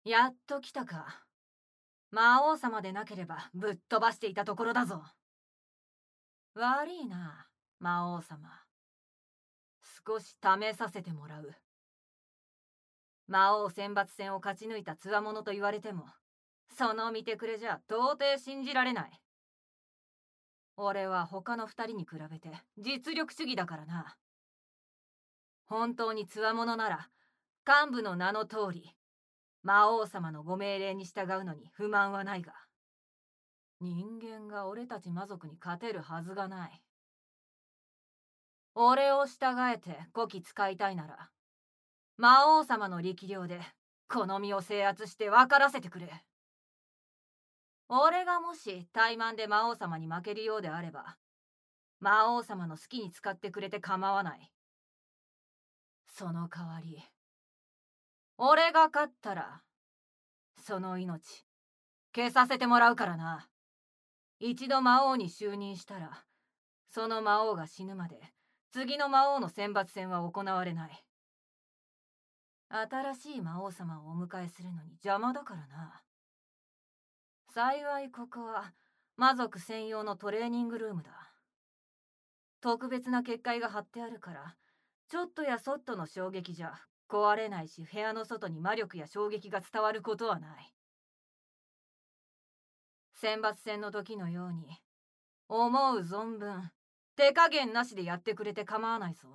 やっと来たか。魔王様でなければぶっ飛ばしていたところだぞ。悪いな、魔王様。少し試させてもらう。魔王選抜戦を勝ち抜いた強者と言われても、その見てくれじゃ到底信じられない。俺は他の二人に比べて実力主義だからな。本当に強者なら幹部の名の通り魔王様のご命令に従うのに不満はないが、人間が俺たち魔族に勝てるはずがない。俺を従えてこき使いたいなら、魔王様の力量でこの身を制圧して分からせてくれ。俺がもし怠慢で魔王様に負けるようであれば、魔王様の好きに使ってくれて構わない。その代わり、俺が勝ったらその命消させてもらうからな。一度魔王に就任したら、その魔王が死ぬまで次の魔王の選抜戦は行われない。新しい魔王様をお迎えするのに邪魔だからな。幸いここは魔族専用のトレーニングルームだ。特別な結界が張ってあるから、ちょっとやそっとの衝撃じゃ壊れないし、部屋の外に魔力や衝撃が伝わることはない。選抜戦の時のように思う存分手加減なしでやってくれて構わないぞ。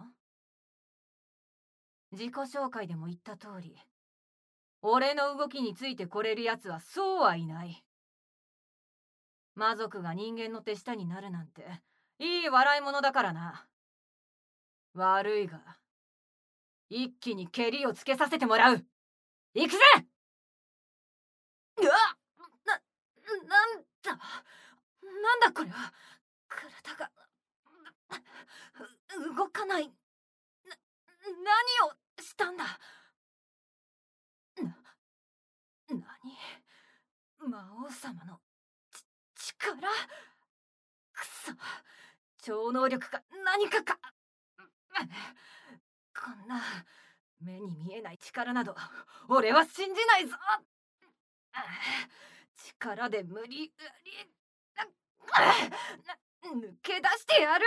自己紹介でも言った通り、俺の動きについてこれるやつはそうはいない。魔族が人間の手下になるなんていい笑い物だからな。悪いが一気に蹴りをつけさせてもらう。行くぜ。うわっ、なんだこれは。体が動かない。何をしたんだ。何、魔王様の力。くそ、超能力か何かか。こんな目に見えない力など俺は信じないぞ。力で無理やり抜け出してやる。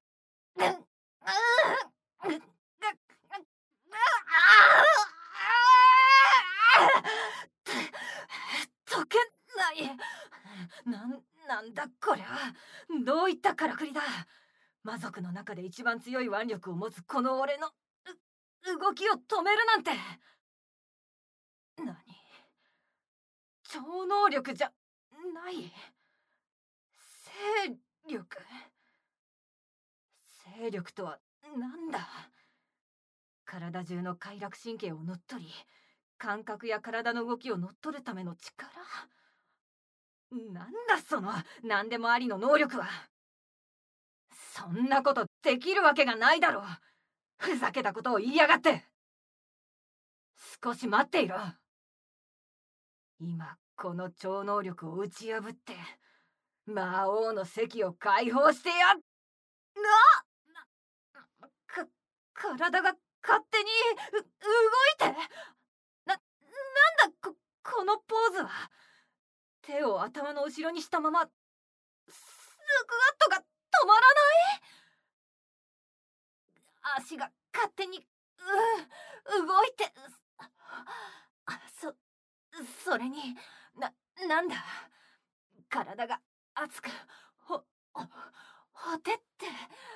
解けない。なんだこりゃ。どういったからくりだ。魔族の中で一番強い腕力を持つこの俺の動きを止めるなんて。何、超能力じゃない。勢力とはなんだ。体中の快楽神経を乗っ取り、感覚や体の動きを乗っ取るための力。なんだその何でもありの能力は。そんなことできるわけがないだろう。ふざけたことを言いやがって。少し待っていろ。今この超能力を打ち破って魔王の席を解放してやっ。体が勝手に動いて。なんだこのポーズは。手を頭の後ろにしたままスクワットが止まらない。足が勝手に動いて。それになんだ。体が熱くほてって。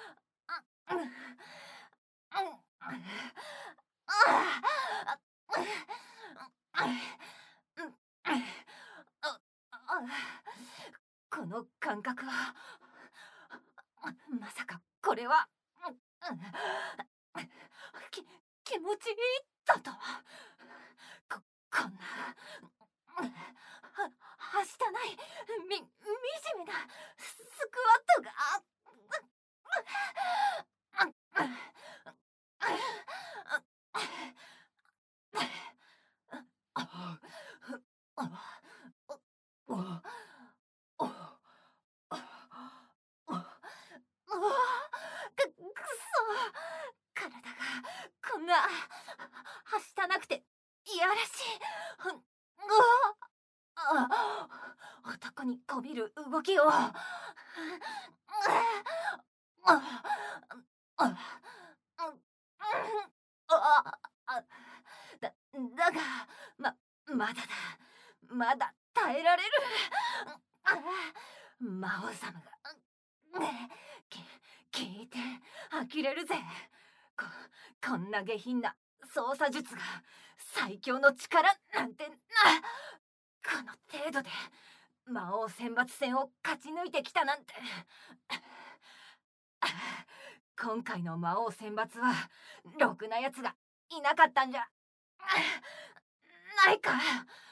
この感覚はまさかこれは気持ちいいだと。こんなはしたない惨めなスクワットが。くそ、体がこんなはしたなくていやらしい。 男にこびる動きを。だが、まだだ。まだ耐えられる。魔王様が聞いて呆れるぜ。こんな下品な操作術が最強の力なんてこの程度で魔王選抜戦を勝ち抜いてきたなんて。今回の魔王選抜はろくなやつがいなかったんじゃないか。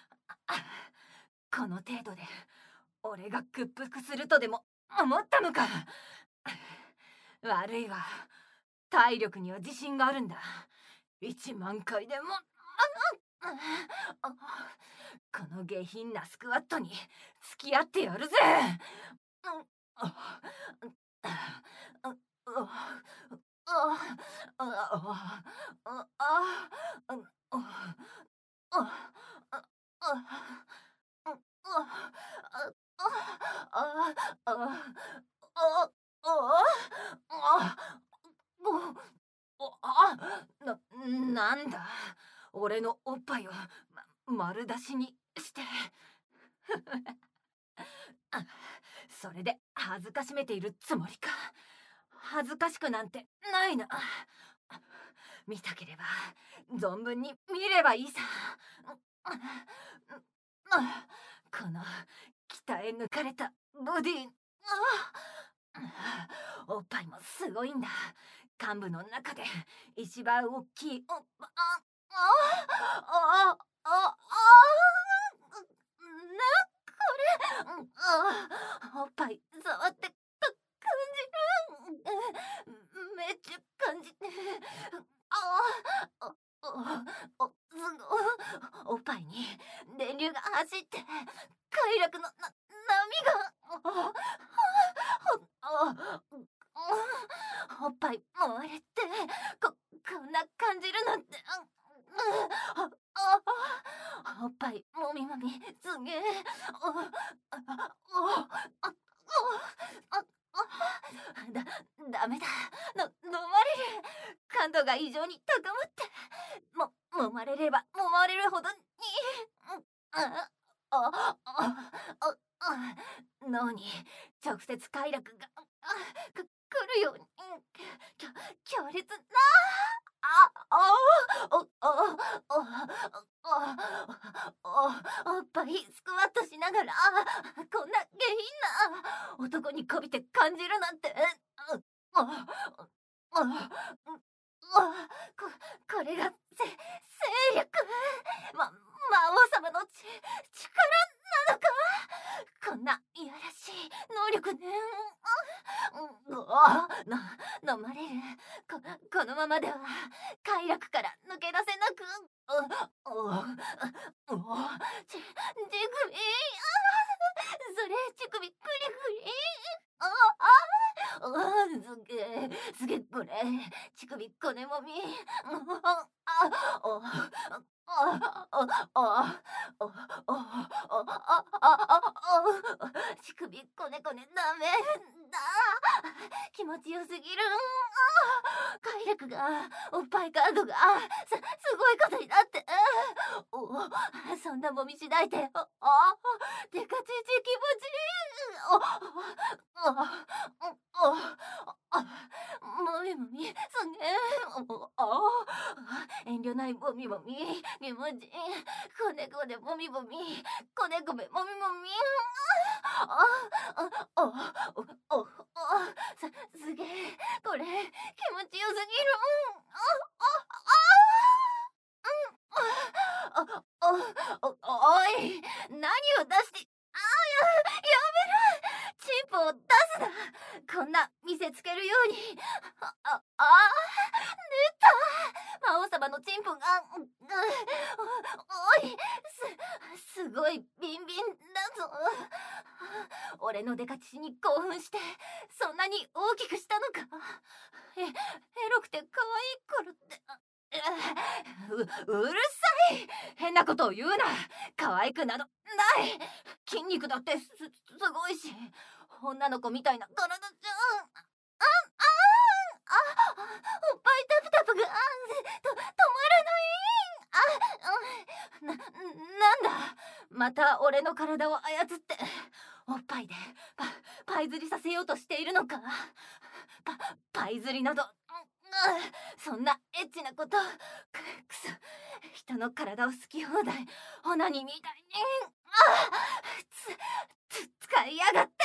この程度で俺が屈服するとでも思ったのか。悪いわ。体力には自信があるんだ。1万回でも。この下品なスクワットに付き合ってやるぜ。なんだ、俺のおっぱいを丸出しにしてそれで恥ずかしめているつもりか。恥ずかしくなんてないな。見たければ存分に見ればいいさ。この鍛え抜かれたボディ。おっぱいもすごいんだ。幹部の中で一番大きいおっぱおっぱい触って感じる。めっちゃ感じて。すごい。おっぱいに電流が走って快楽の波が。おっぱい回れってこんな感じるなんて。おっぱいもみもみすげえ。ダメだ。飲まれる。感度が異常に高まって揉まれれば揉まれるほどに脳に直接快楽が来るように強烈な。おっぱいスクワットしながらこんな下品な男にこびて感じるなんて。これが勢力。魔王様の力なのか。こんないやらしい能力ね。飲まれる。このままでは快楽から抜け出せなく。乳首。それ乳首クリクリ。すげえこれ乳首骨もみ。乳首こねこねダメだ。気持ちよすぎる。快楽がおっぱいカードがすごいことになって。そんなもみしないで。デカチチ気持ちいい。もみもみすげえ。遠慮ないもみもみ気持ちいい。こねこねもみもみこねこねもみもみ。すげえこれ気持ちよすぎる。おい何を出して。やめる。チンポを出すな。こんな見せつけるように。出た。魔王様のチンポが。おいすごいビンビンだぞ。俺のデカチに興奮してそんなに大きくしたのか。エロくて可愛いからって。うるさい。変なことを言うな。可愛くなどなない。筋肉だってすごいし、女の子みたいな体じゃん。おっぱいタプタプが止まらない。なんだ、また俺の体を操っておっぱいでパイ釣りさせようとしているのか。パイ釣りなど、そんなエッチなこと、くそ、人の体を好き放題オナニーみたいに使いやがって。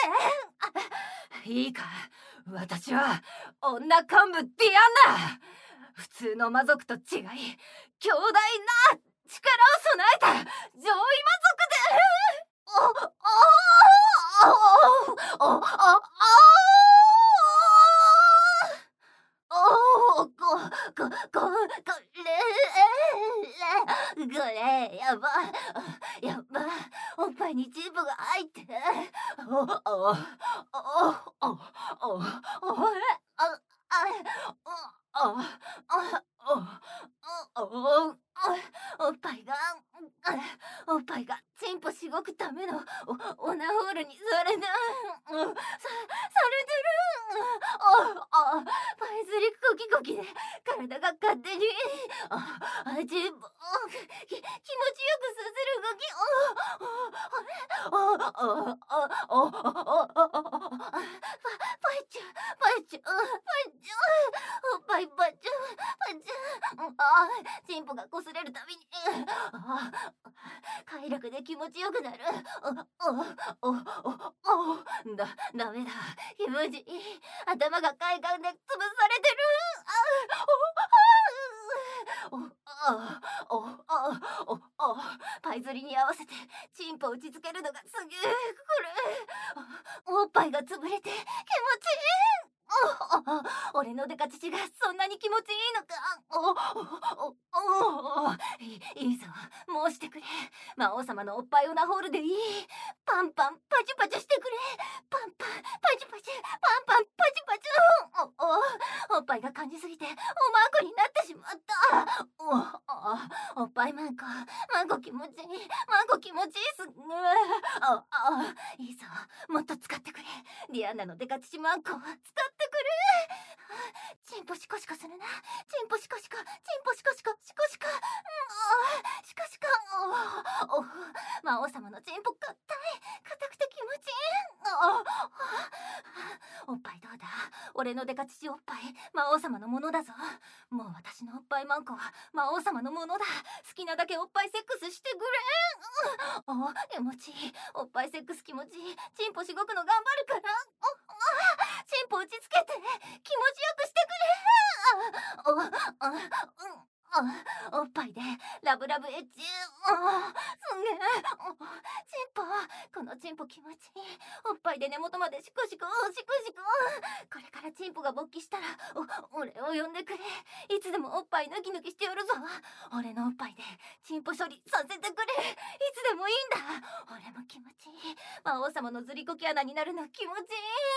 いいか、私は女幹部ディアンナ。普通の魔族と違い、強大な力を備えた上位魔族で。これやばおっぱいにチンポが入っておっぱいがチンポしごくためのオナホールにされてる。パイ釣りコキコキで体が勝手にチンポ気持ちよくさせる動き。チンポが擦れるたびに快楽で気持ちよくなる。ダメだ、気持ちいい。頭が快感で潰されてる。パイ釣りに合わせてチンポ打ちつけるのがすげえおっぱいが潰れて気持ちいい。俺のデカ乳がそんなに気持ちいいのか。いいぞ、申してくれ。魔王様のおっぱいオナホールでいい。パンパンパチパチしてくれ。パンパンパチパチ、パンパンパチパチ。おっぱいが感じすぎておまんこになってしまった。おっぱいマンコ気持ちいい。マンコ気持ちいいす。いいぞ、もっと使ってくれ。ディアンナのデカ乳マンコを使ってくれ。チンポシコシコするな。チンポシコシコ、チンポシコシコ、シコシコ。シコシコ。魔王様のチンポ硬くて気持ちいい。おっぱいどうだ。俺のデカ乳おっぱい魔王様のものだぞ。もう私のおっぱいマンコは魔王様のものだ。好きなだけおっぱいセックスしてくれ。気持ちいい。おっぱいセックス気持ちいい。チンポしごくの頑張るから。チンポ打ちつけて気持ちよくしてくれ。おっぱいでラブラブエッチ。すげえ。チンポ、このチンポ気持ちいい。おっぱいで根元までシコシコシコシコ。これからチンポが勃起したら俺を呼んでくれ。いつでもおっぱい抜き抜きしてやるぞ。俺のおっぱいでチンポ処理させてくれ。いつでもいいんだ。俺も気持ちいい。魔王様のずりこき穴になるの気持ちいい。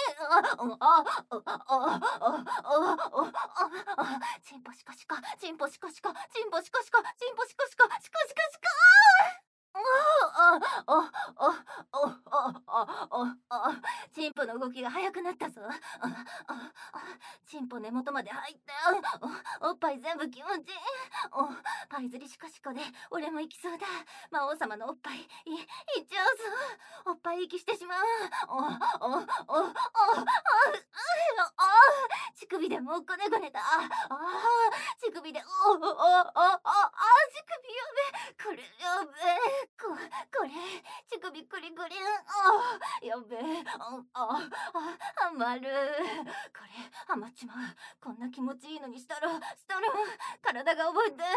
チンポシコシコ、チンポシコシコ、チンポシコシコ、チンポシコシコ、シコシコシコ。チンポの動きが速くなったぞ。チンポ根元まで入った。おっぱい全部気持ちいい。パイ釣りシコシコで俺も行きそうだ。魔王様のおっぱいいっちゃうぞ。おっぱい息してしまう。乳首でもうこねこねだ。乳首で乳首やべ。これやべ。これ乳首クリクリ。やべ。ハマる。これハマっちまう。こんな気持ちいいのにしたら体が覚えて。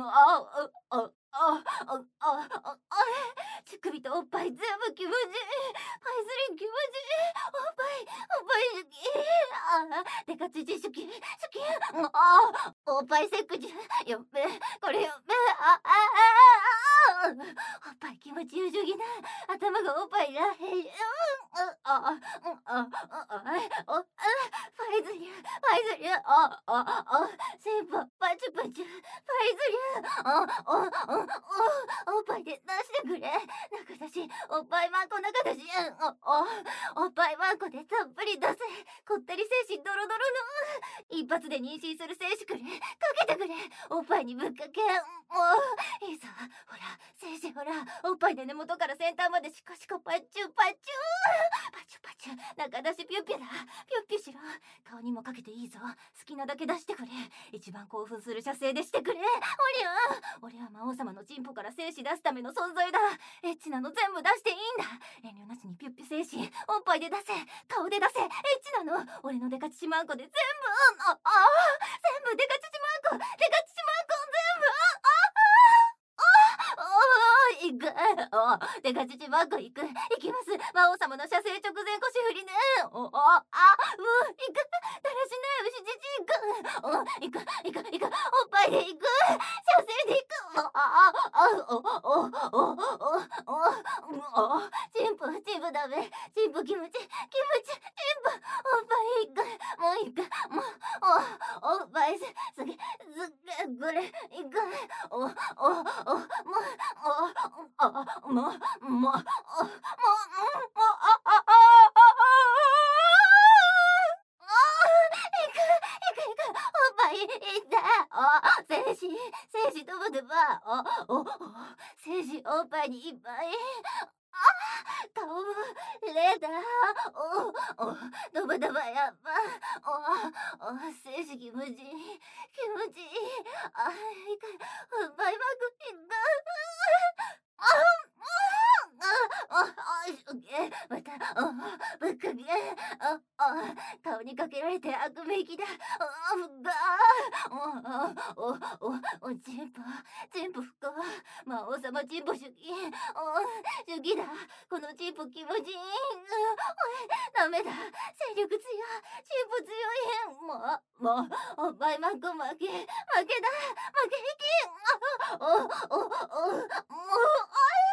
乳首とおっぱい全部気持ちいい。パイ釣り気持ちいい。おっぱい好き。デカチチ好き。おっぱいセックス。やっべ。これやっべ。おっぱい気持ちよすぎな。頭がおっぱいらへん。パイ釣り。チンポパチパチ。パイ釣り。おおっぱいで出してくれ。中出し、おっぱいマンコ中出し、おっぱいマンコでたっぷり出せ。こったり精子ドロドロの。一発で妊娠する精子くれ。かけてくれ。おっぱいにぶっかけ。いいぞ。ほら、精子ほら。おっぱいで根元から先端までシコシコパッチュパッチュ。パチュパチュ。中出しピュッピュだ。ピュッピュしろ。顔にもかけていいぞ。好きなだけ出してくれ。一番興奮する射精でしてくれ。俺は魔王様のチンポから精子出すための存在だ。エッチなの全部出していいんだ。遠慮なしにピュッピュ精子。おっぱいで出せ。顔で出せ。エッチなの。俺のデカチチマンコで全部。全部デカチチマンコ。デカチチマンコ全部。行く。デカチチマンコ行く。行きます。魔王様の射精直前腰振りね。行く。だらしない牛じじ行く。行く。おっぱいで行く。射精で行く。チンポダメ。チンポ気持ち。チンポ。おっぱい行く。もう行く。おっぱいすげこれ行く。精子ドバドバ。精子おっぱいにいっぱい。顔もレーダー。ドバドバやっぱ。精子気持ちいい。バイバクいく。また、ぶっかけ。顔にかけられて悪め息だ。チンポ不幸。魔王様チンポ主義。主義だ。このチンポ気持ちいい。ダメだ。勢力強い。チンポ強い。もう、おっぱいマンコ負けだ。負け引き。もう、